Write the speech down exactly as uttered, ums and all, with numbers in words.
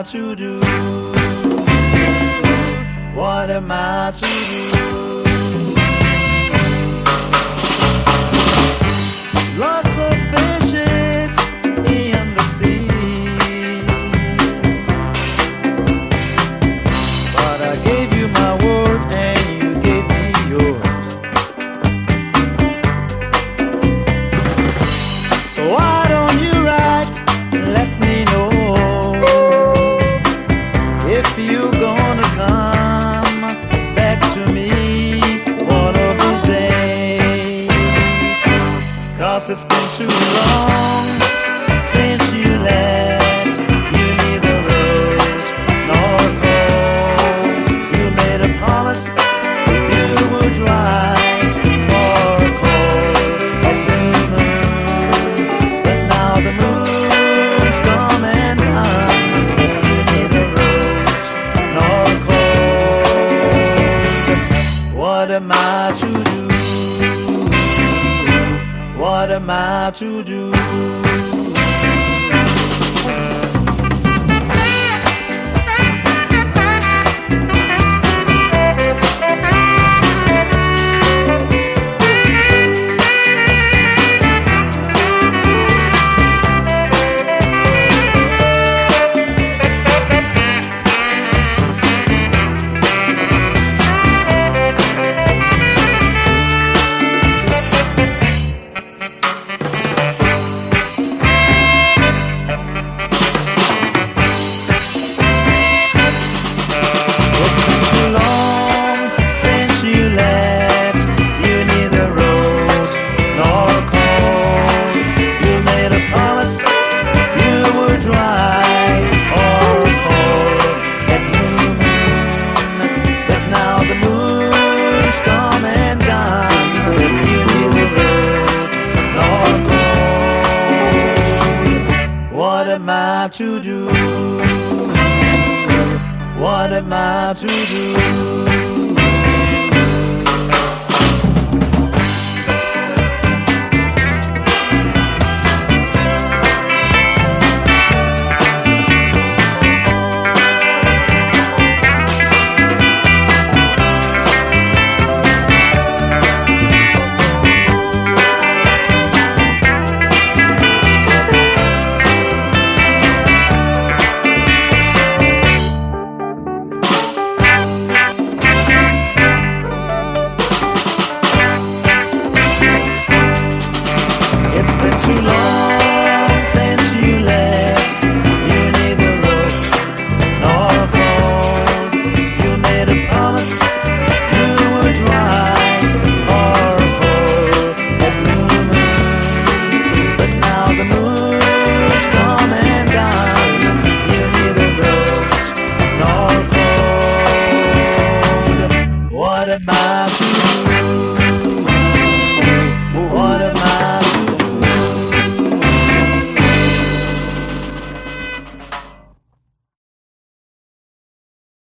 I to do? What am I to do? Lots of fishes in the sea, but I gave you my word and you gave me yours. So why don't you write and let me know if you're gonna come back to me one of these days? 'Cause it's been too long since you left. You neither wrote nor called. You made a promise you would write or call at the moon, but now the moon's come and gone. You neither wrote nor called. What am I to do? What am I to do? What am I to do? What am I to do?